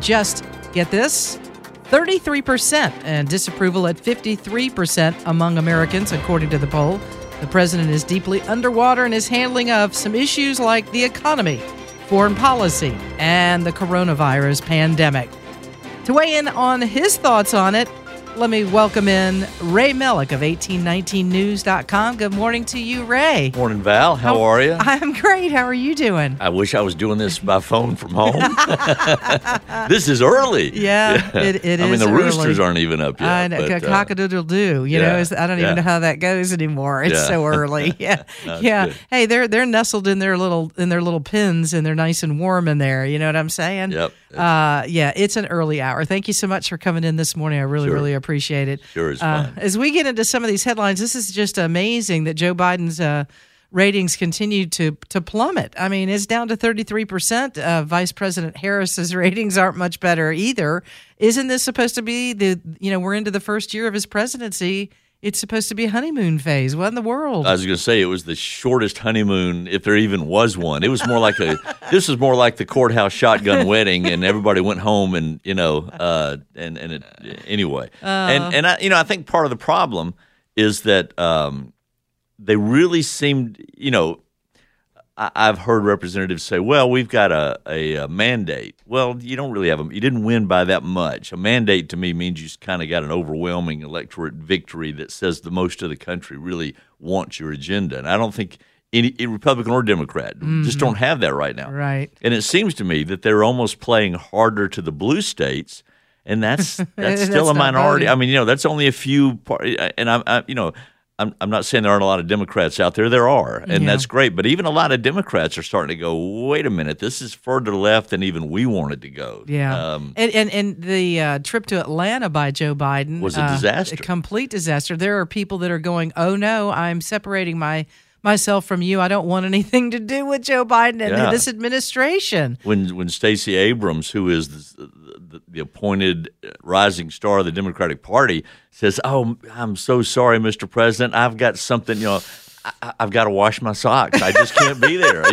just, get this, 33%, and disapproval at 53% among Americans, according to the poll. The president is deeply underwater in his handling of some issues like the economy, foreign policy, and the coronavirus pandemic. To weigh in on his thoughts on it, let me welcome in Ray Mellick of 1819news.com. Good morning to you, Ray. Morning, Val. How are you? I'm great. How are you doing? I wish I was doing this by phone from home. This is early. Yeah, it is. I mean, the early. roosters aren't even up yet. I know, cock-a-doodle-doo. You know, I don't even know how that goes anymore. It's so early. Yeah, yeah. Good. Hey, they're nestled in their little pens, and they're nice and warm in there. You know what I'm saying? Yep. Yeah, it's an early hour. Thank you so much for coming in this morning. I really appreciate it. Sure is fun. As we get into some of these headlines, this is just amazing that Joe Biden's ratings continue to plummet. I mean, it's down to 33%. Vice President Harris's ratings aren't much better either. Isn't this supposed to be we're into the first year of his presidency? It's supposed to be a honeymoon phase. What in the world? I was going to say it was the shortest honeymoon, if there even was one. It was more like this was more like the courthouse shotgun wedding, and everybody went home, and anyway. I think part of the problem is that they really seemed, I've heard representatives say, well, we've got a mandate. Well, you don't really have you didn't win by that much. A mandate to me means you kind of got an overwhelming electorate victory that says the most of the country really wants your agenda. And I don't think any Republican or Democrat just don't have that right now. Right. And it seems to me that they're almost playing harder to the blue states, and that's still a minority. I mean, that's only a few and I'm not saying there aren't a lot of Democrats out there. There are, and that's great. But even a lot of Democrats are starting to go, wait a minute, this is further left than even we wanted to go. Yeah. And the trip to Atlanta by Joe Biden was a disaster. A complete disaster. There are people that are going, oh, no, I'm separating myself from you. I don't want anything to do with Joe Biden and this administration. When Stacey Abrams, who is the appointed rising star of the Democratic Party, says, "Oh, I'm so sorry, Mr. President. I've got something. I've got to wash my socks. I just can't be there."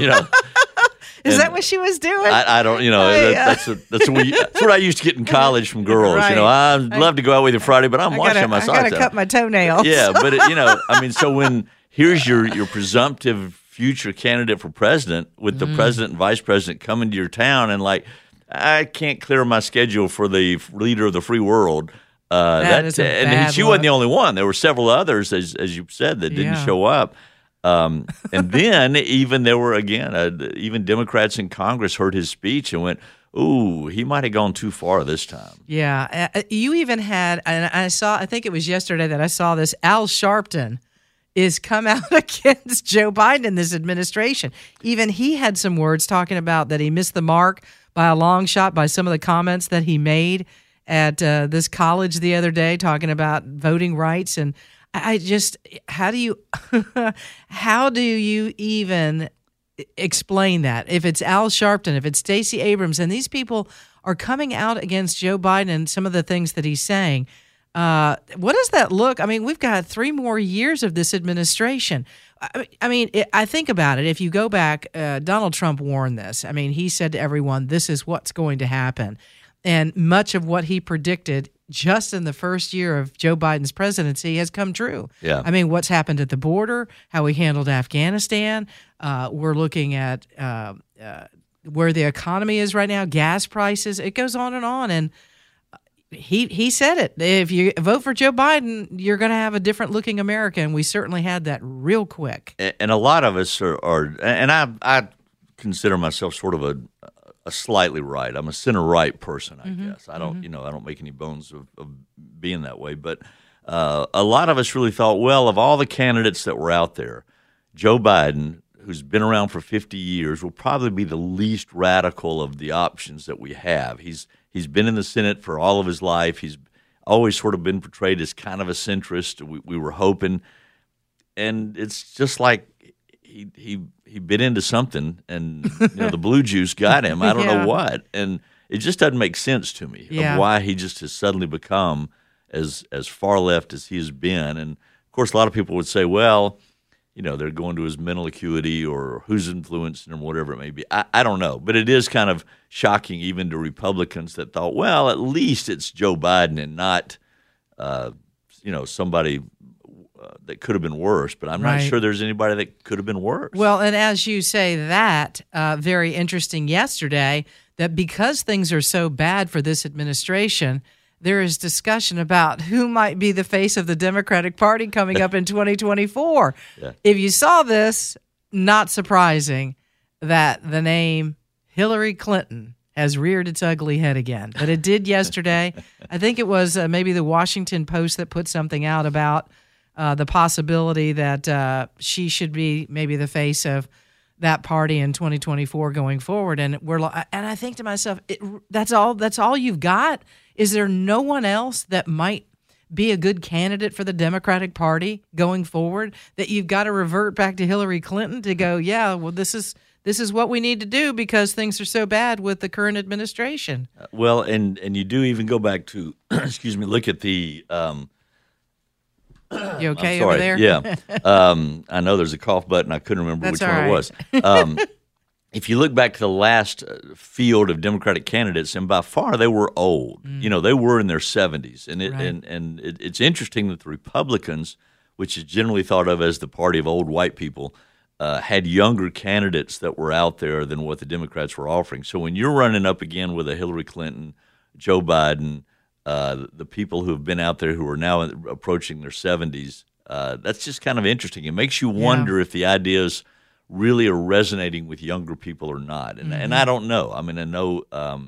Is that what she was doing? I don't. That's what I used to get in college from girls. Right. I'd love to go out with you Friday, but I'm washing my socks. I got to cut my toenails. Yeah, but so when here's your presumptive future candidate for president with the president and vice president coming to your town and I can't clear my schedule for the leader of the free world. She wasn't the only one. There were several others, as you said, that didn't show up. And then even there were even Democrats in Congress heard his speech and went, "Ooh, he might have gone too far this time." Yeah, you even had, and I think it was yesterday that I saw this. Al Sharpton is come out against Joe Biden in this administration. Even he had some words talking about that he missed the mark by a long shot by some of the comments that he made at this college the other day, talking about voting rights. And I just, how do you even explain that? If it's Al Sharpton, if it's Stacey Abrams, and these people are coming out against Joe Biden and some of the things that he's saying, what does that look? I mean, we've got 3 more years of this administration. I think about it. If you go back, Donald Trump warned this. I mean, he said to everyone, this is what's going to happen. And much of what he predicted just in the first year of Joe Biden's presidency has come true. Yeah. I mean, what's happened at the border, how we handled Afghanistan. We're looking at where the economy is right now, gas prices. It goes on. And he said it. If you vote for Joe Biden, you're going to have a different looking America, and we certainly had that real quick. And a lot of us are and I consider myself sort of a slightly right. I'm a center right person, I guess. I don't I don't make any bones of being that way. But a lot of us really thought, well, of all the candidates that were out there, Joe Biden, who's been around for 50 years, will probably be the least radical of the options that we have. He's been in the Senate for all of his life. He's always sort of been portrayed as kind of a centrist. We were hoping, and it's just like he bit into something, and the blue juice got him. I don't know what, and it just doesn't make sense to me of why he just has suddenly become as far left as he has been. And of course, a lot of people would say, well, they're going to his mental acuity or who's influencing him, whatever it may be. I don't know. But it is kind of shocking even to Republicans that thought, well, at least it's Joe Biden and not, somebody that could have been worse. But I'm not sure there's anybody that could have been worse. Well, and as you say that, very interesting yesterday, that because things are so bad for this administration, there is discussion about who might be the face of the Democratic Party coming up in 2024. Yeah. If you saw this, not surprising that the name Hillary Clinton has reared its ugly head again. But it did yesterday. I think it was maybe the Washington Post that put something out about the possibility that she should be maybe the face of that party in 2024 going forward. And I think to myself, that's all you've got? Is there no one else that might be a good candidate for the Democratic Party going forward, that you've got to revert back to Hillary Clinton to go, yeah, well, this is what we need to do because things are so bad with the current administration? Well, and you do even go back to, look at the you okay over there? Yeah. I know there's a cough button. I couldn't remember which one it was. If you look back to the last field of Democratic candidates, and by far they were old. They were in their 70s. And it's interesting that the Republicans, which is generally thought of as the party of old white people, had younger candidates that were out there than what the Democrats were offering. So when you're running up again with a Hillary Clinton, Joe Biden, the people who have been out there who are now approaching their 70s, that's just kind of interesting. It makes you wonder if the ideas really are resonating with younger people or not. And I don't know. I mean, I know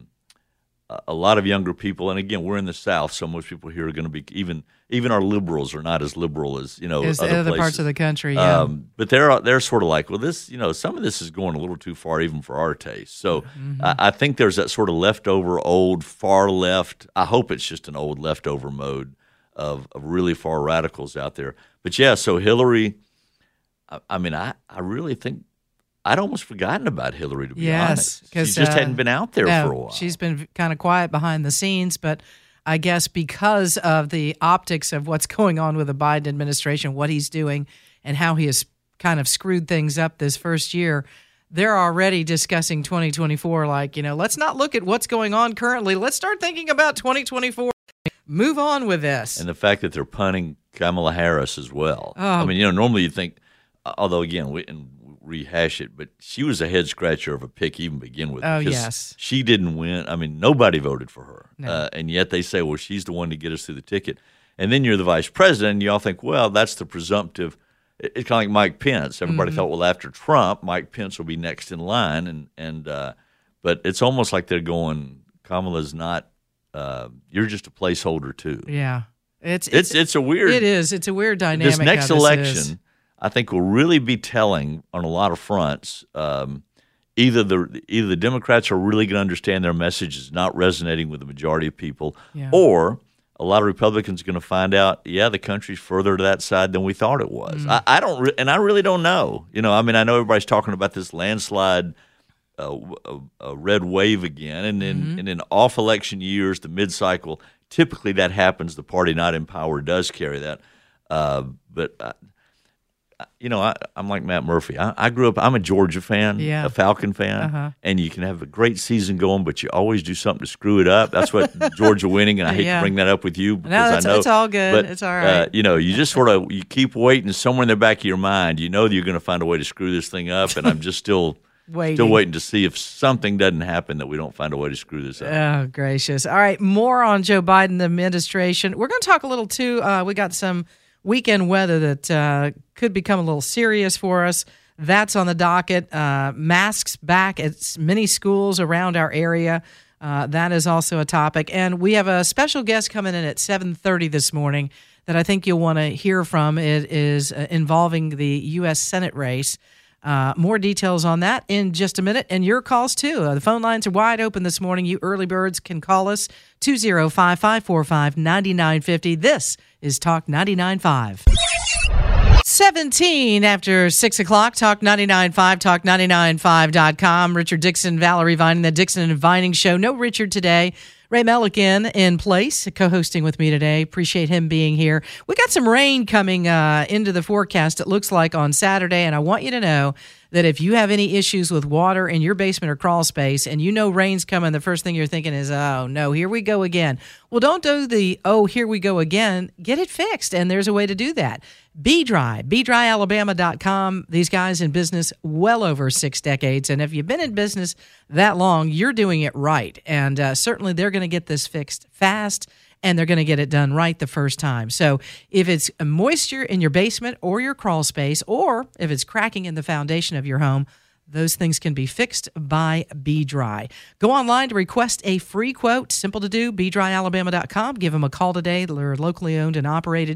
a lot of younger people, and again, we're in the South, so most people here are going to be, even our liberals are not as liberal as, other parts of the country. Yeah. But they're sort of like, well, this, some of this is going a little too far even for our taste. So I think there's that sort of leftover old far left. I hope it's just an old leftover mode of really far radicals out there. But yeah, so Hillary, I mean, I really think I'd almost forgotten about Hillary, to be honest. She just hadn't been out there for a while. She's been kind of quiet behind the scenes, but I guess because of the optics of what's going on with the Biden administration, what he's doing, and how he has kind of screwed things up this first year, they're already discussing 2024 like, let's not look at what's going on currently. Let's start thinking about 2024. Move on with this. And the fact that they're punting Kamala Harris as well. I mean, normally you'd think, although, again, we rehash it, but she was a head scratcher of a pick even to begin with. Oh, yes. She didn't win. I mean, nobody voted for her. No. And yet they say, well, she's the one to get us through the ticket. And then you're the vice president, and you all think, well, that's the presumptive. It's kind of like Mike Pence. Everybody thought, well, after Trump, Mike Pence will be next in line. But it's almost like they're going, Kamala's not, you're just a placeholder too. Yeah. It's a weird. It is. It's a weird dynamic. This next election, I think, will really be telling on a lot of fronts. Either the Democrats are really going to understand their message is not resonating with the majority of people, or a lot of Republicans are going to find out, the country's further to that side than we thought it was. I really don't know. I mean, I know everybody's talking about this landslide, a red wave again, and in off-election years, the mid-cycle, typically that happens. The party not in power does carry that, but. I'm like Matt Murphy. I grew up, I'm a Georgia fan, a Falcon fan, and you can have a great season going, but you always do something to screw it up. That's what Georgia winning, and I hate to bring that up with you because I know. It's all good. But, it's all right. You just sort of, you keep waiting somewhere in the back of your mind. You know that you're going to find a way to screw this thing up, and I'm just still waiting to see if something doesn't happen that we don't find a way to screw this up. Oh, gracious. All right, more on Joe Biden, the administration. We're going to talk a little, too. We got some weekend weather that could become a little serious for us. That's on the docket. Masks back at many schools around our area. That is also a topic. And we have a special guest coming in at 7:30 this morning that I think you'll want to hear from. It is involving the U.S. Senate race. More details on that in just a minute, and your calls too. The phone lines are wide open this morning. You early birds can call us 205-545-9950. This is Talk 99.5. 17 after 6 o'clock, Talk 99.5, Talk99.5.com. Richard Dixon, Valerie Vining, the Dixon and Vining Show. No Richard today. Ray Melican in place, co-hosting with me today. Appreciate him being here. We got some rain coming into the forecast, it looks like, on Saturday, and I want you to know that if you have any issues with water in your basement or crawl space and you know rain's coming, the first thing you're thinking is, oh, no, here we go again. Well, don't do the, oh, here we go again. Get it fixed, and there's a way to do that. Be Dry, BeDryAlabama.com. These guys in business well over 6 decades, and if you've been in business that long, you're doing it right. And certainly they're going to get this fixed fast, and they're going to get it done right the first time. So if it's moisture in your basement or your crawl space, or if it's cracking in the foundation of your home, those things can be fixed by Be Dry. Go online to request a free quote. Simple to do, BeDryAlabama.com. Give them a call today. They're locally owned and operated,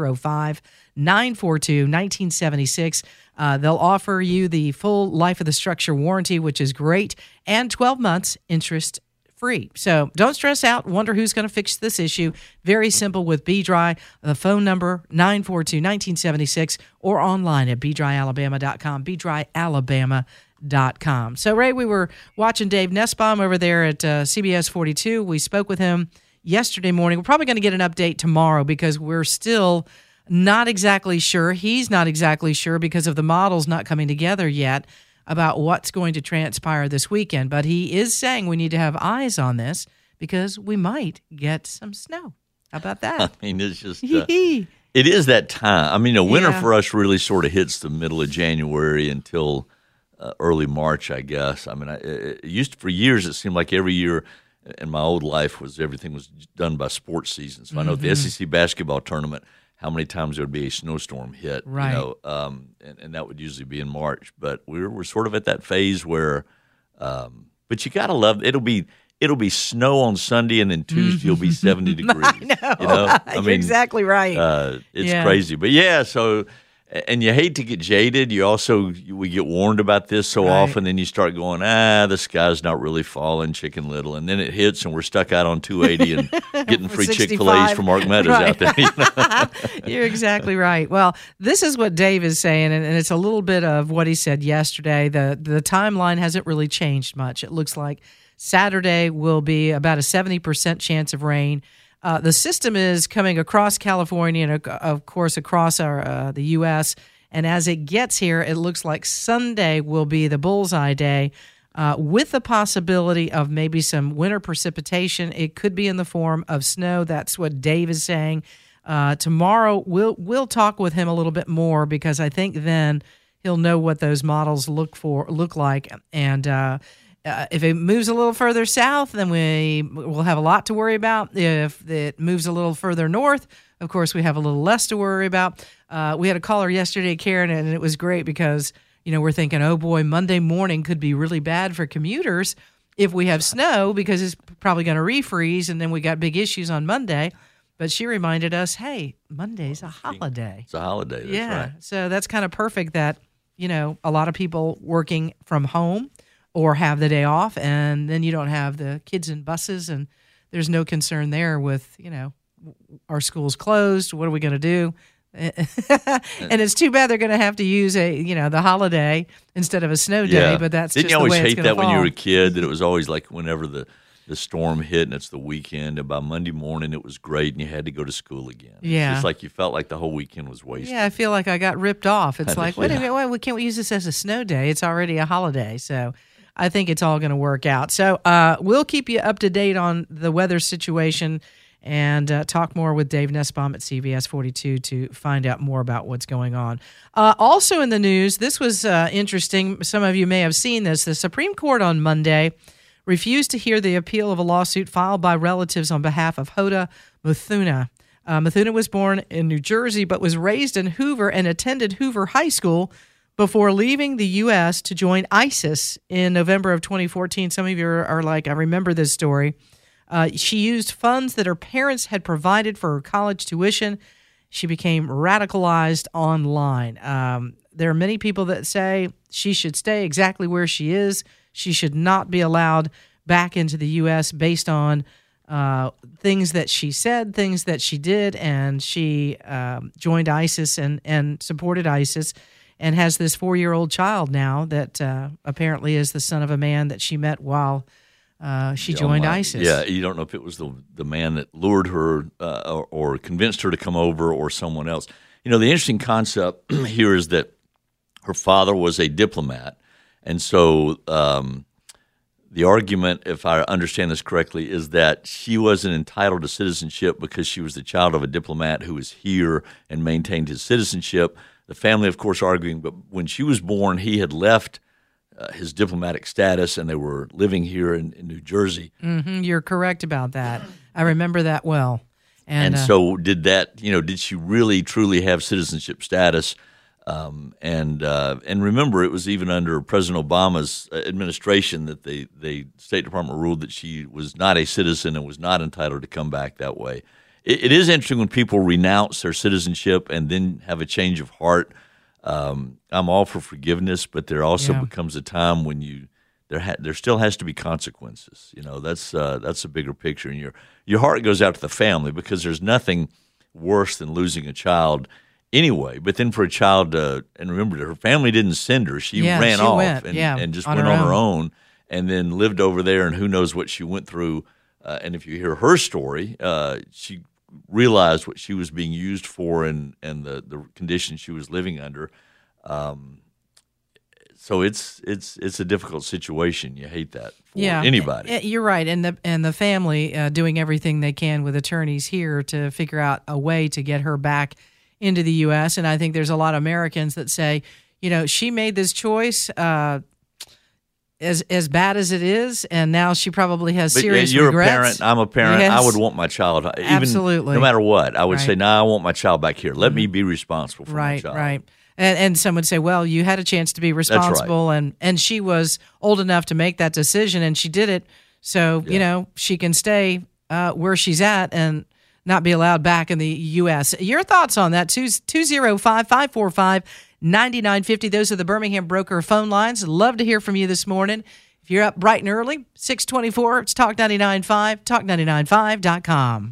205-942-1976. They'll offer you the full life of the structure warranty, which is great, and 12 months interest free. So don't stress out, wonder who's going to fix this issue. Very simple with Be Dry. The phone number, 942-1976, or online at BeDryAlabama.com, BeDryAlabama.com. So, Ray, we were watching Dave Nussbaum over there at CBS 42. We spoke with him yesterday morning. We're probably going to get an update tomorrow because we're still not exactly sure. He's not exactly sure because of the models not coming together yet about what's going to transpire this weekend. But he is saying we need to have eyes on this because we might get some snow. How about that? I mean, it's just, it is that time. I mean, winter for us really sort of hits the middle of January until early March, I guess. I mean, it used to, for years, it seemed like every year in my old life everything was done by sports season. So I know the SEC basketball tournament, how many times there would be a snowstorm hit, right? And that would usually be in March. But we're sort of at that phase where, but you gotta love it'll be snow on Sunday, and then Tuesday will be 70 degrees. I know. You're exactly right. It's crazy, but yeah. So, and you hate to get jaded. We get warned about this so often, then you start going, the sky's not really falling, Chicken Little, and then it hits, and we're stuck out on 280 and getting free Chick-fil-A's from Mark Meadows out there. You're exactly right. Well, this is what Dave is saying, and it's a little bit of what he said yesterday. The timeline hasn't really changed much. It looks like Saturday will be about a 70% chance of rain. The system is coming across California and, of course, across the U.S., and as it gets here, it looks like Sunday will be the bullseye day with the possibility of maybe some winter precipitation. It could be in the form of snow. That's what Dave is saying. Tomorrow, we'll talk with him a little bit more because I think then he'll know what those models look like, and if it moves a little further south, then we'll have a lot to worry about. If it moves a little further north, of course, we have a little less to worry about. We had a caller yesterday, Karen, and it was great because, we're thinking, oh boy, Monday morning could be really bad for commuters if we have snow because it's probably going to refreeze, and then we got big issues on Monday. But she reminded us, hey, Monday's a holiday. It's a holiday, that's right. So that's kind of perfect that, a lot of people working from home or have the day off, and then you don't have the kids in buses, and there's no concern there with, our school's closed. What are we going to do? And it's too bad they're going to have to use the holiday instead of a snow day, but that's Didn't just the way it's going to fall. Didn't you always hate that when you were a kid, that it was always like whenever the storm hit and it's the weekend, and by Monday morning it was great and you had to go to school again. Yeah. It's just like you felt like the whole weekend was wasted. Yeah, I feel like I got ripped off. It's like, wait a minute, why can't we use this as a snow day? It's already a holiday, so I think it's all going to work out. So we'll keep you up to date on the weather situation and talk more with Dave Nussbaum at CBS 42 to find out more about what's going on. Also in the news, this was interesting. Some of you may have seen this. The Supreme Court on Monday refused to hear the appeal of a lawsuit filed by relatives on behalf of Hoda Muthuna. Muthuna was born in New Jersey but was raised in Hoover and attended Hoover High School before leaving the U.S. to join ISIS in November of 2014. Some of you are like, I remember this story. She used funds that her parents had provided for her college tuition. She became radicalized online. There are many people that say she should stay exactly where she is. She should not be allowed back into the U.S. based on things that she said, things that she did, and she joined ISIS and supported ISIS, and has this 4-year-old child now that apparently is the son of a man that she met while she joined ISIS. Yeah, you don't know if it was the man that lured her or convinced her to come over or someone else. The interesting concept here is that her father was a diplomat, and so the argument, if I understand this correctly, is that she wasn't entitled to citizenship because she was the child of a diplomat who was here and maintained his citizenship. The family, of course, arguing, but when she was born, he had left his diplomatic status, and they were living here in New Jersey. Mm-hmm, you're correct about that. I remember that well. And so did she really, truly have citizenship status? And remember, it was even under President Obama's administration that the State Department ruled that she was not a citizen and was not entitled to come back that way. It is interesting when people renounce their citizenship and then have a change of heart. I'm all for forgiveness, but there also becomes a time when there still has to be consequences. That's a bigger picture, and your heart goes out to the family because there's nothing worse than losing a child anyway. But then for a child, and remember, her family didn't send her; she ran off and just went on her own, and then lived over there, and who knows what she went through. And if you hear her story, she realized what she was being used for and the conditions she was living under. So it's a difficult situation. You hate that for anybody. You're right, and the family doing everything they can with attorneys here to figure out a way to get her back into the U.S. And I think there's a lot of Americans that say, she made this choice. As bad as it is, and now she probably has serious you're regrets. You're a parent. I'm a parent. Yes. I would want my child, even absolutely, no matter what. I would say, I want my child back here. Let me be responsible for my child. Right. And some would say, well, you had a chance to be responsible, That's right. and she was old enough to make that decision, and she did it. So she can stay where she's at and not be allowed back in the U.S. Your thoughts on that? 205-545-9950. Those are the Birmingham Broker phone lines. Love to hear from you this morning. If you're up bright and early, 624, it's Talk 99.5, talk995.com.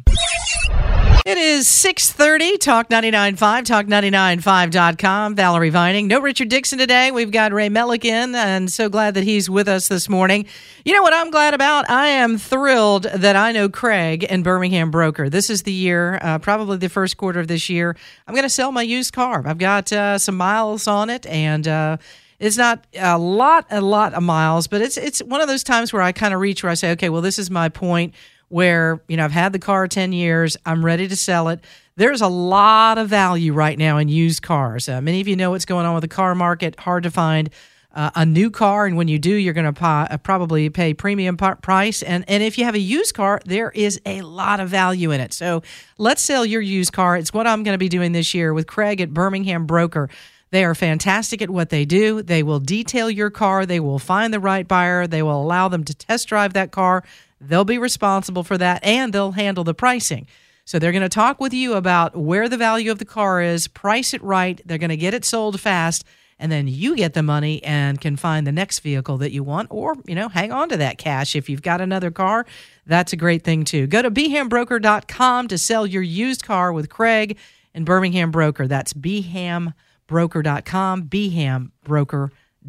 It is 6:30, Talk 99.5, talk995.com. Valerie Vining. No Richard Dixon today. We've got Ray Mellican, and so glad that he's with us this morning. You know what I'm glad about? I am thrilled that I know Craig and Birmingham Broker. This is the year, probably the first quarter of this year, I'm going to sell my used car. I've got some miles on it, and it's not a lot of miles, but it's one of those times where I kind of reach where I say, okay, well, this is my point where, I've had the car 10 years. I'm ready to sell it. There's a lot of value right now in used cars. Many of you know what's going on with the car market. Hard to find a new car, and when you do, you're going to probably pay premium price. And if you have a used car, there is a lot of value in it. So let's sell your used car. It's what I'm going to be doing this year with Craig at Birmingham Broker. They are fantastic at what they do. They will detail your car. They will find the right buyer. They will allow them to test drive that car. They'll be responsible for that, and they'll handle the pricing. So they're going to talk with you about where the value of the car is, price it right. They're going to get it sold fast, and then you get the money and can find the next vehicle that you want, or, hang on to that cash. If you've got another car, that's a great thing too. Go to BehamBroker.com to sell your used car with Craig and Birmingham Broker. That's BehamBroker.com, BehamBroker.com.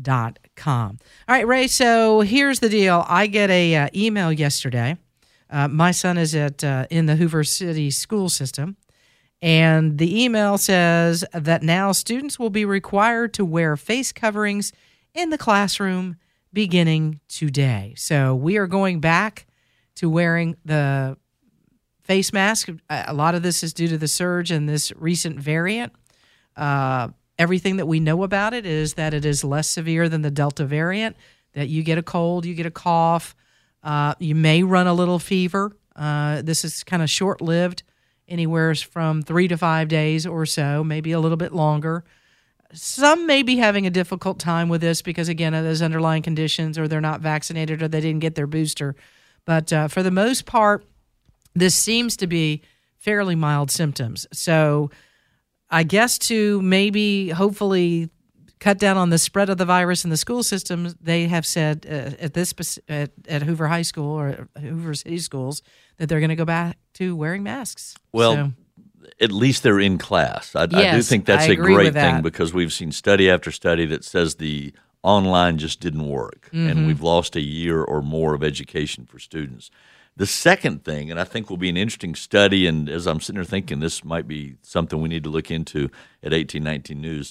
All right, Ray, so here's the deal. I get a email yesterday. My son is in the Hoover City school system, and the email says that now students will be required to wear face coverings in the classroom beginning today. So we are going back to wearing the face mask. A lot of this is due to the surge in this recent variant. Everything that we know about it is that it is less severe than the Delta variant, that you get a cold, you get a cough, you may run a little fever. This is kind of short-lived, anywhere from 3 to 5 days or so, maybe a little bit longer. Some may be having a difficult time with this because, again, of those underlying conditions, or they're not vaccinated, or they didn't get their booster. But for the most part, this seems to be fairly mild symptoms. So I guess to maybe hopefully cut down on the spread of the virus in the school systems, they have said at Hoover High School or Hoover City Schools that they're going to go back to wearing masks. Well, at least they're in class. I do think that's a great thing, because we've seen study after study that says the online just didn't work, and we've lost a year or more of education for students. The second thing, and I think will be an interesting study, and as I'm sitting there thinking, this might be something we need to look into at 1819 News.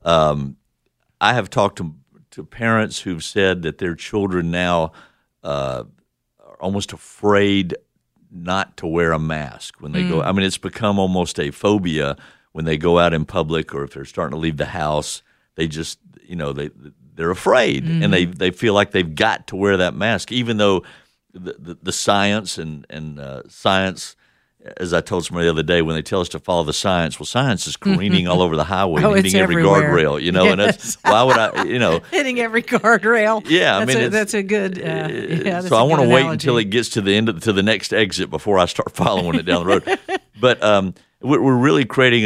I have talked to parents who've said that their children now are almost afraid not to wear a mask when they go. I mean, it's become almost a phobia when they go out in public, or if they're starting to leave the house. They just, they're afraid, and they feel like they've got to wear that mask, even though the science and science, as I told somebody the other day, when they tell us to follow the science, well, science is careening all over the highway, hitting every guardrail, yes. and that's, why would I, hitting every guardrail. Yeah, that's a good. So I want to wait until it gets to the next exit before I start following it down the road. But we're really creating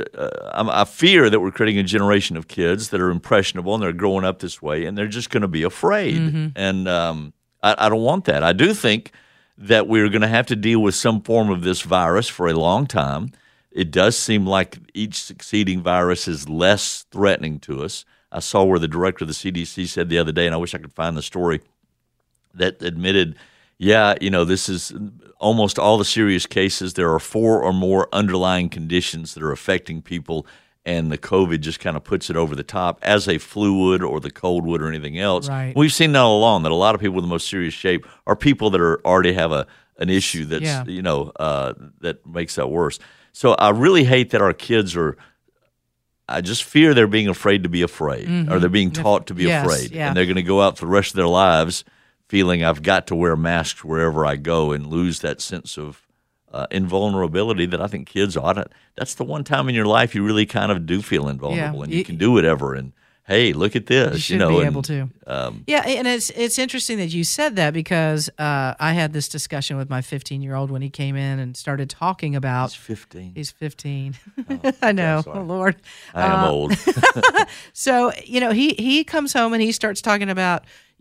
I fear that we're creating a generation of kids that are impressionable and they're growing up this way, and they're just going to be afraid. And I don't want that. I do think that we're going to have to deal with some form of this virus for a long time. It does seem like each succeeding virus is less threatening to us. I saw where the director of the CDC said the other day, and I wish I could find the story, that admitted, this is almost all the serious cases. There are 4 or more underlying conditions that are affecting people, and the COVID just kind of puts it over the top, as a flu would or the cold would or anything else. Right. We've seen that all along, that a lot of people with the most serious shape are people that are already have an issue that's that makes that worse. So I really hate that our kids are. I just fear they're being afraid to be afraid, or they're being taught to be afraid, and they're going to go out for the rest of their lives feeling I've got to wear masks wherever I go, and lose that sense of invulnerability that I think kids ought to. That's the one time in your life you really kind of do feel invulnerable, and you can do whatever. And hey, look at this. You should be able to. And it's interesting that you said that, because I had this discussion with my 15-year-old when he came in and started talking about. He's 15. Oh, I know. sorry. Oh, Lord. I am old. So, he comes home and he starts talking about,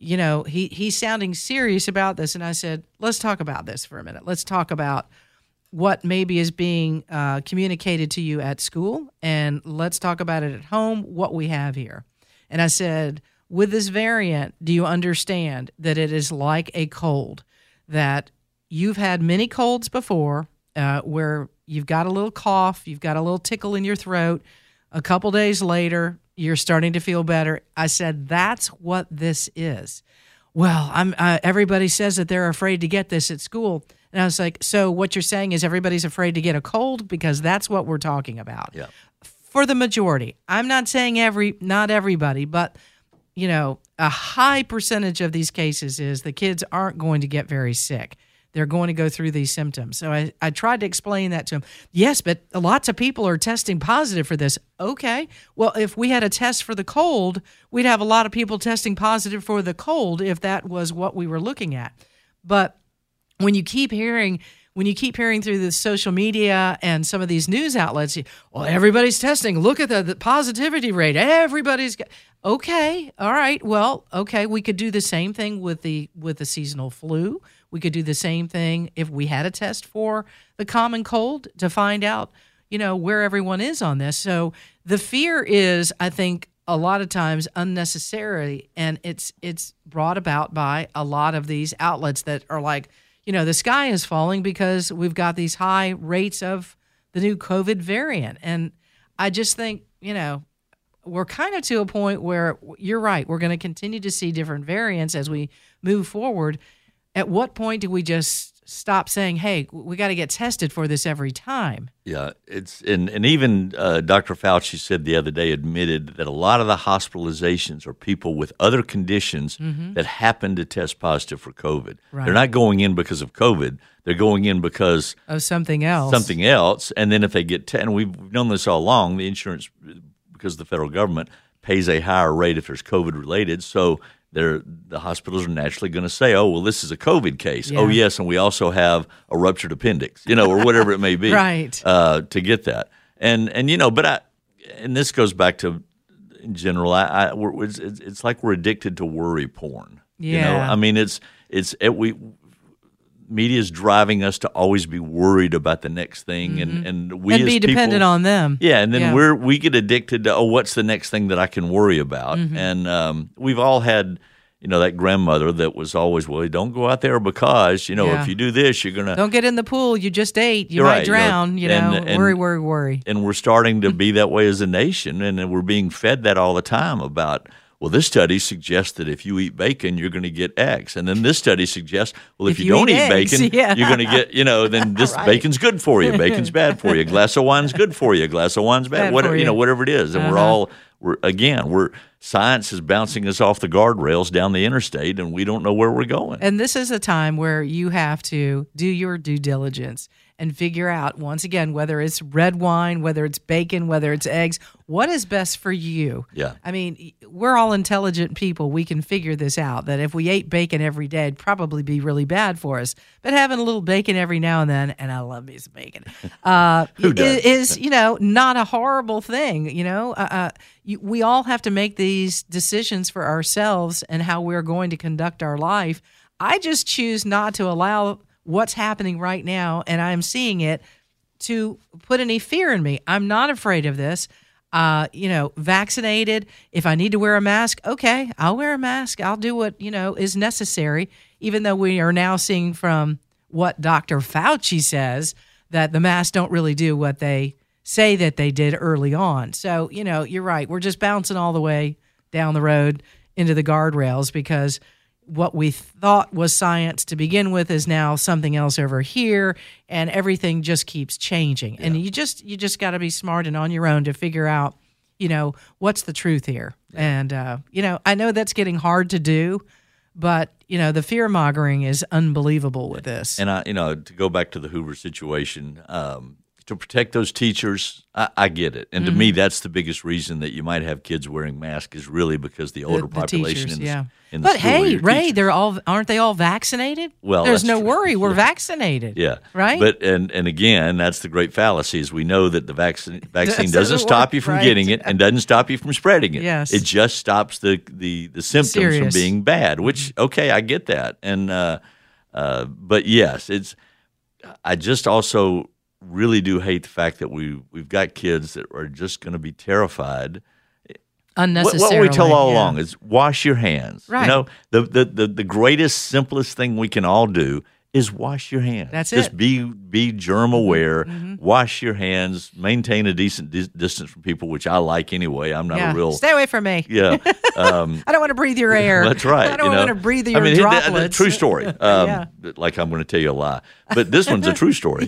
he's sounding serious about this. And I said, let's talk about this for a minute. Let's talk about what maybe is being communicated to you at school, and let's talk about it at home, what we have here. And I said, with this variant, do you understand that it is like a cold, that you've had many colds before where you've got a little cough, you've got a little tickle in your throat, a couple days later, you're starting to feel better. I said, that's what this is. Well, everybody says that they're afraid to get this at school. And I was like, so what you're saying is everybody's afraid to get a cold? Because that's what we're talking about. Yeah. For the majority. I'm not saying not everybody, but, a high percentage of these cases is the kids aren't going to get very sick. They're going to go through these symptoms. So I tried to explain that to them. Yes, but lots of people are testing positive for this. Okay. Well, if we had a test for the cold, we'd have a lot of people testing positive for the cold if that was what we were looking at. But when you keep hearing through the social media and some of these news outlets, everybody's testing. Look at the positivity rate. Everybody's okay. All right. Well, okay. We could do the same thing with the seasonal flu. We could do the same thing if we had a test for the common cold to find out, where everyone is on this. So the fear is, I think, a lot of times unnecessary, and it's brought about by a lot of these outlets that are like, the sky is falling because we've got these high rates of the new COVID variant. And I just think, we're kind of to a point where you're right. We're going to continue to see different variants as we move forward. At what point do we just stop saying, hey, we got to get tested for this every time? Yeah, and even Dr. Fauci said the other day, admitted that a lot of the hospitalizations are people with other conditions that happen to test positive for COVID. Right. They're not going in because of COVID. They're going in because of something else. And then if they get and we've known this all along, the insurance, because the federal government pays a higher rate if there's COVID related. So the hospitals are naturally going to say, oh, well, this is a COVID case. Yeah. Oh, yes, and we also have a ruptured appendix, or whatever it may be, right? To get that, and this goes back to, in general, it's like we're addicted to worry porn. Yeah. I mean, media is driving us to always be worried about the next thing, and we And as be people, dependent on them. Yeah, and then we get addicted to, what's the next thing that I can worry about? And we've all had, that grandmother that was always, well, don't go out there because, if you do this, you're going to... Don't get in the pool you just ate. You You're might right, drown, and worry. And we're starting to be that way as a nation, and we're being fed that all the time about, well, this study suggests that if you eat bacon, you're going to get X. And then this study suggests, well, if you don't eat eggs, bacon, you're going to get, then this Right. bacon's good for you. Bacon's bad for you. A glass of wine's good for you. A glass of wine's bad. for you. Whatever it is. And we're science is bouncing us off the guardrails down the interstate, and we don't know where we're going. And this is a time where you have to do your due diligence and figure out, once again, whether it's red wine, whether it's bacon, whether it's eggs, what is best for you. Yeah. I mean, we're all intelligent people. We can figure this out, that if we ate bacon every day, it'd probably be really bad for us. But having a little bacon every now and then, and I love me some bacon, Who does? is, not a horrible thing. We all have to make these decisions for ourselves and how we're going to conduct our life. I just choose not to allow what's happening right now, and I'm seeing it, to put any fear in me. I'm not afraid of this. Vaccinated. If I need to wear a mask, okay, I'll wear a mask. I'll do what, is necessary, even though we are now seeing from what Dr. Fauci says that the masks don't really do what they say that they did early on. So, you're right. We're just bouncing all the way down the road into the guardrails because what we thought was science to begin with is now something else over here, and everything just keeps changing. Yeah. And you just got to be smart and on your own to figure out, what's the truth here. Yeah. And, I know that's getting hard to do, but, the fear-mongering is unbelievable with this. And, to go back to the Hoover situation, to protect those teachers, I get it. And to me, that's the biggest reason that you might have kids wearing masks is really because the older population teachers, in the school. But hey, Ray, aren't they all vaccinated? Well, there's no true. worry. We're vaccinated. Yeah. Right? But and again, that's the great fallacy is we know that the vaccine doesn't stop you from getting it and doesn't stop you from spreading it. Yes. It just stops the symptoms Serious. from being bad, which, okay, I get that. And but yes, I just also really do hate the fact that we've got kids that are just going to be terrified. Unnecessarily. What we tell all along is wash your hands. Right. The greatest, simplest thing we can all do is wash your hands. That's just it. Be germ aware. Wash your hands. Maintain a decent distance from people, which I like anyway. I'm not a real. Stay away from me. Yeah. I don't want to breathe your air. That's right. I don't want to breathe your droplets. True story. Like I'm going to tell you a lie, but this one's a true story.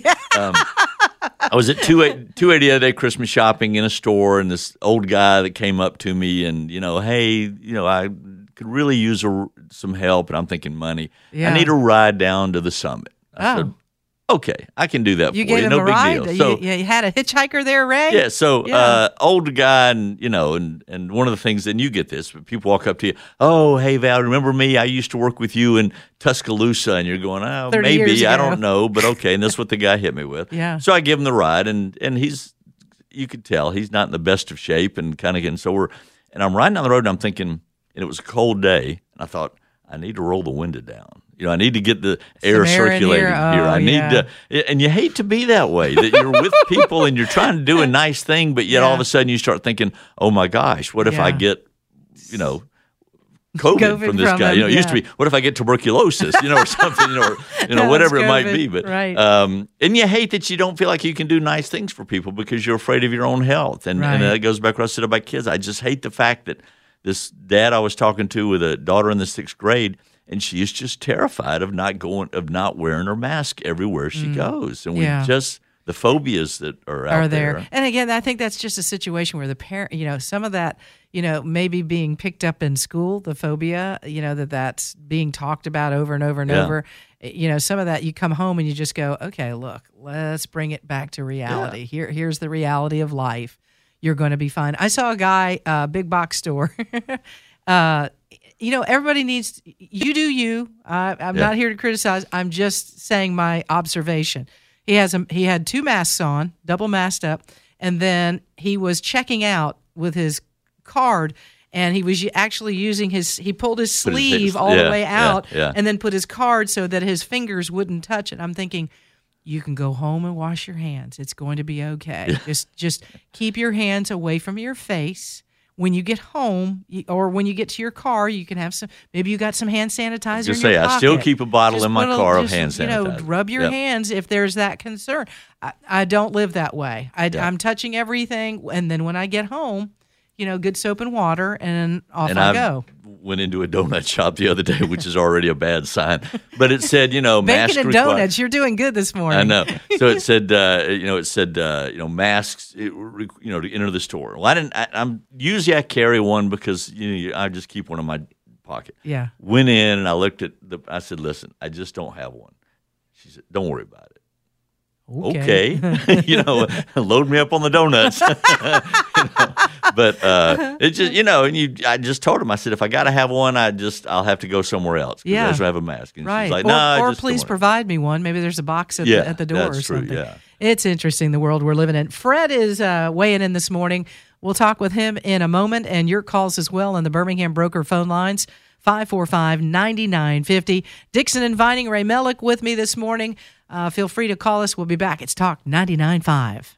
I was at 280 the other day Christmas shopping in a store, and this old guy that came up to me and, hey, I could really use some help, and I'm thinking money. Yeah. I need a ride down to the summit. I said, okay, I can do that for you. You gave him no a big ride? deal. So, you had a hitchhiker there, Ray? Yeah, so older guy, and and one of the things, and you get this, but people walk up to you, oh, hey, Val, remember me? I used to work with you in Tuscaloosa, and you're going, oh, 30 years maybe, ago. I don't know, but okay, and that's what the guy hit me with. Yeah. So I give him the ride, and you could tell he's not in the best of shape, and and I'm riding down the road, and I'm thinking, and it was a cold day, and I thought, I need to roll the window down. I need to get the air circulating here. I need to, and you hate to be that way, that you're with people and you're trying to do a nice thing, but yet all of a sudden you start thinking, oh my gosh, what if I get, COVID from this guy? It used to be, what if I get tuberculosis, or something, or whatever it might be. But right. And you hate that you don't feel like you can do nice things for people because you're afraid of your own health. And that goes back to what I said about kids. I just hate the fact that this dad I was talking to with a daughter in the 6th grade, and she is just terrified of not wearing her mask everywhere she goes. And the phobias that are out there. And again, I think that's just a situation where the parent, some of that, maybe being picked up in school, the phobia, that's being talked about over and over and over. Some of that you come home and you just go, okay, look, let's bring it back to reality. Yeah. Here's the reality of life. You're going to be fine. I saw a guy, big box store. Everybody needs, you do you. I'm not here to criticize. I'm just saying my observation. He had 2 masks on, double masked up, and then he was checking out with his card, and he was actually using he pulled his Put his sleeve hand- all the yeah, way out yeah. and then put his card so that his fingers wouldn't touch it. I'm thinking, you can go home and wash your hands. It's going to be okay. Just keep your hands away from your face. When you get home or when you get to your car, you can have some. Maybe you got some hand sanitizer. Just in your say, pocket. I still keep a bottle in my car of hand You know, sanitizer. rub your Yep. hands if there's that concern. I don't live that way. I'm touching everything, and then when I get home, good soap and water, and off I go. Went into a donut shop the other day, which is already a bad sign. But it said, mask bacon and required. donuts. You're doing good this morning. I know. So it said, masks, to enter the store. Well, I'm usually I carry one because I just keep one in my pocket. Yeah. Went in and I looked at I said, listen, I just don't have one. She said, don't worry about it. Okay. Load me up on the donuts. But it just, I just told him, I said, if I got to have one, I'll have to go somewhere else. Yeah. I just don't have a mask. And Right. she's like, no, or please provide me one. Maybe there's a box at the door that's or something. true, yeah. It's interesting, the world we're living in. Fred is weighing in this morning. We'll talk with him in a moment, and your calls as well on the Birmingham Broker phone lines, 545-9950. Dixon and Vining, Ray Mellick with me this morning. Feel free to call us. We'll be back. It's Talk 99.5.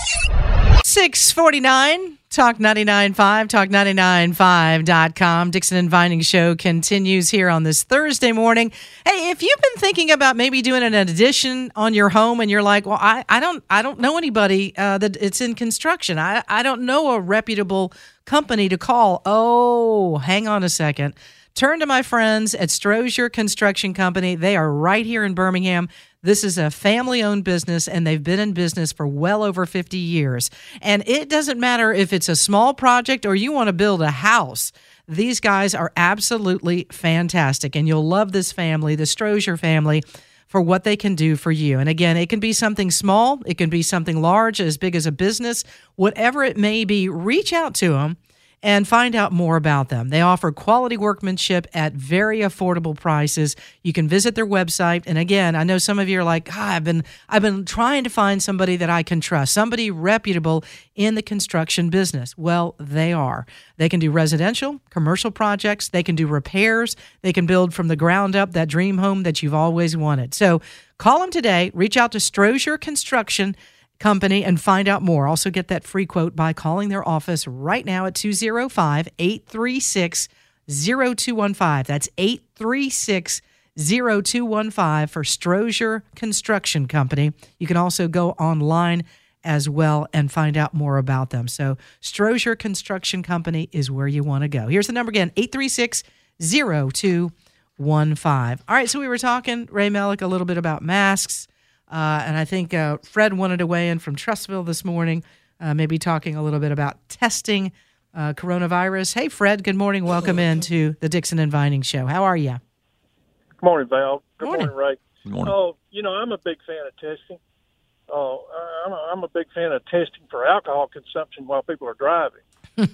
649, Talk 99.5, talk995.com. Dixon and Vining show continues here on this Thursday morning. Hey, if you've been thinking about maybe doing an addition on your home and you're like, well, I don't know anybody that it's in construction. I don't know a reputable company to call. Oh, hang on a second. Turn to my friends at Strozier Construction Company. They are right here in Birmingham. This is a family-owned business, and they've been in business for well over 50 years. And it doesn't matter if it's a small project or you want to build a house. These guys are absolutely fantastic, and you'll love this family, the Strozier family, for what they can do for you. And again, it can be something small. It can be something large, as big as a business. Whatever it may be, reach out to them and find out more about them. They offer quality workmanship at very affordable prices. You can visit their website. And again, I know some of you are like, I've been trying to find somebody that I can trust, somebody reputable in the construction business. Well, they are. They can do residential, commercial projects. They can do repairs. They can build from the ground up that dream home that you've always wanted. So call them today. Reach out to Strozier Construction Company and find out more. Also get that free quote by calling their office right now at 205-836-0215. That's 836-0215 for Strozier Construction Company. You can also go online as well and find out more about them. So Strozier Construction Company is where you want to go. Here's the number again, 836-0215. All right, so we were talking, Ray Mellick, a little bit about masks. And I think Fred wanted to weigh in from Trussville this morning, maybe talking a little bit about testing coronavirus. Hey, Fred, good morning. Welcome into the Dixon and Vining Show. How are you? Good morning, Val. Good morning, Ray. Good morning. Oh, I'm a big fan of testing. I'm a big fan of testing for alcohol consumption while people are driving. I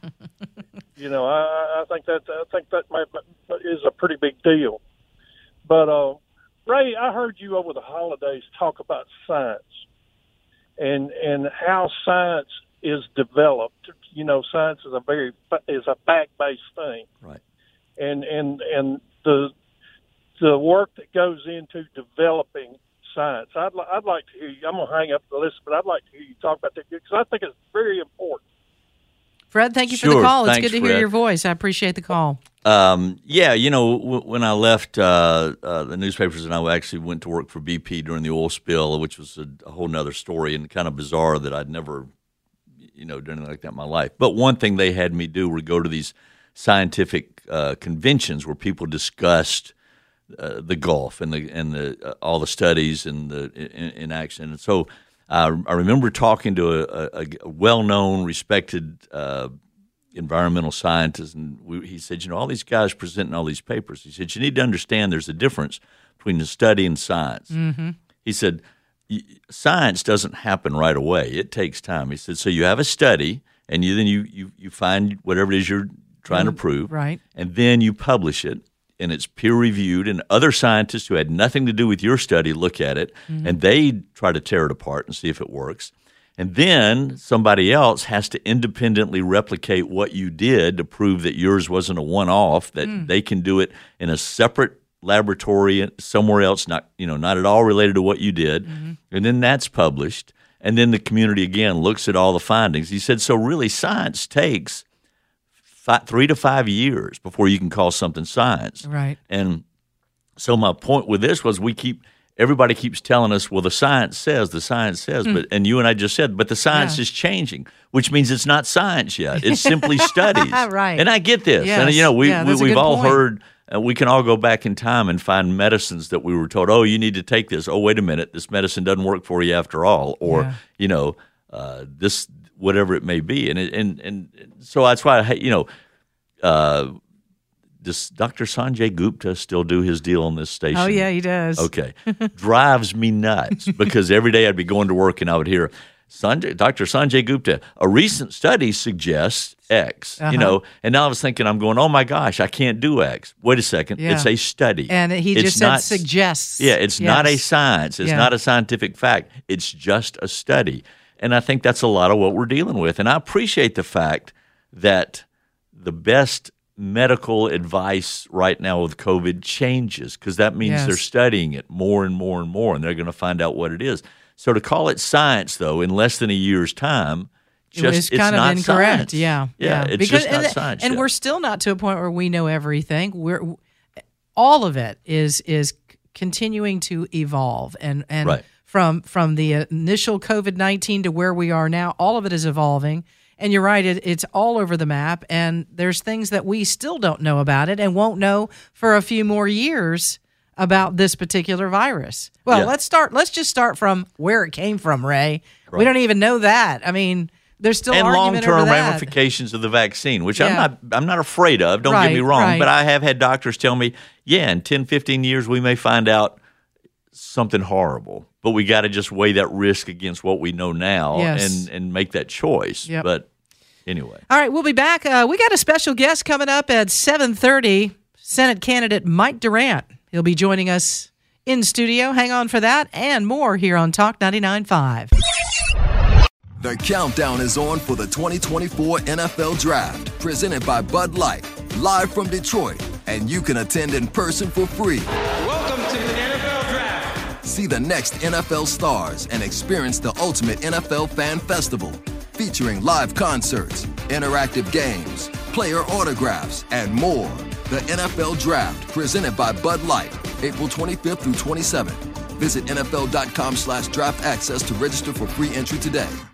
think that is a pretty big deal. But Ray, I heard you over the holidays talk about science and how science is developed. Science is a fact-based thing, Right? And the work that goes into developing science. I'd like to hear you. I'm gonna hang up the list, but I'd like to hear you talk about that because I think it's very important. Fred, thank you for the call. It's good to hear your voice. I appreciate the call. When I left the newspapers and I actually went to work for BP during the oil spill, which was a whole nother story and kind of bizarre that I'd never, done anything like that in my life. But one thing they had me do were go to these scientific conventions where people discussed the Gulf and the all the studies and in action. And so I remember talking to a well-known, respected environmental scientist, and he said, all these guys presenting all these papers. He said, you need to understand there's a difference between the study and science. Mm-hmm. He said, science doesn't happen right away. It takes time. He said, so you have a study, and then you find whatever it is you're trying to prove, right? And then you publish it, and it's peer-reviewed, and other scientists who had nothing to do with your study look at it, and they try to tear it apart and see if it works. And then somebody else has to independently replicate what you did to prove that yours wasn't a one-off, that they can do it in a separate laboratory somewhere else, not at all related to what you did. And then that's published. And then the community, again, looks at all the findings. He said, so really science takes 3 to 5 years before you can call something science. Right. And so my point with this was everybody keeps telling us, well, the science says, but and you and I just said, but the science is changing, which means it's not science yet. It's simply studies. Right. And I get this. Yes. And, we've all point. heard, we can all go back in time and find medicines that we were told, oh, you need to take this. Oh, wait a minute, this medicine doesn't work for you after all. Or, this, whatever it may be. And so that's why, does Dr. Sanjay Gupta still do his deal on this station? Oh, yeah, he does. Okay. Drives me nuts because every day I'd be going to work and I would hear, Dr. Sanjay Gupta, a recent study suggests X, and now I was thinking, I'm going, oh my gosh, I can't do X. Wait a second. Yeah. It's a study. And he just said suggests. Yeah, it's not a science. It's not a scientific fact. It's just a study. And I think that's a lot of what we're dealing with. And I appreciate the fact that the best medical advice right now with COVID changes because that means they're studying it more and more and more, and they're going to find out what it is. So to call it science, though, in less than a year's time, it's kind of incorrect. Science. Yeah. It's just not science. And we're still not to a point where we know everything. All of it is continuing to evolve, and right. from the initial COVID-19 to where we are now, all of it is evolving. And you're right, it's all over the map, and there's things that we still don't know about it and won't know for a few more years about this particular virus. Well, let's just start from where it came from, Ray. Right. We don't even know that. I mean, there's still argument over long-term that. ramifications of the vaccine, which I'm not afraid of, don't get me wrong, but I have had doctors tell me, in 10, 15 years we may find out something horrible. But we got to just weigh that risk against what we know now and make that choice. Yep. But anyway. All right, we'll be back. We got a special guest coming up at 7:30, Senate candidate Mike Durant. He'll be joining us in studio. Hang on for that and more here on Talk 99.5. The countdown is on for the 2024 NFL Draft, presented by Bud Light, live from Detroit, and you can attend in person for free. Welcome to the NFL Draft. See the next NFL stars and experience the ultimate NFL fan festival, featuring live concerts, interactive games, player autographs, and more. The NFL Draft, presented by Bud Light, April 25th through 27th. Visit NFL.com/draft access to register for free entry today.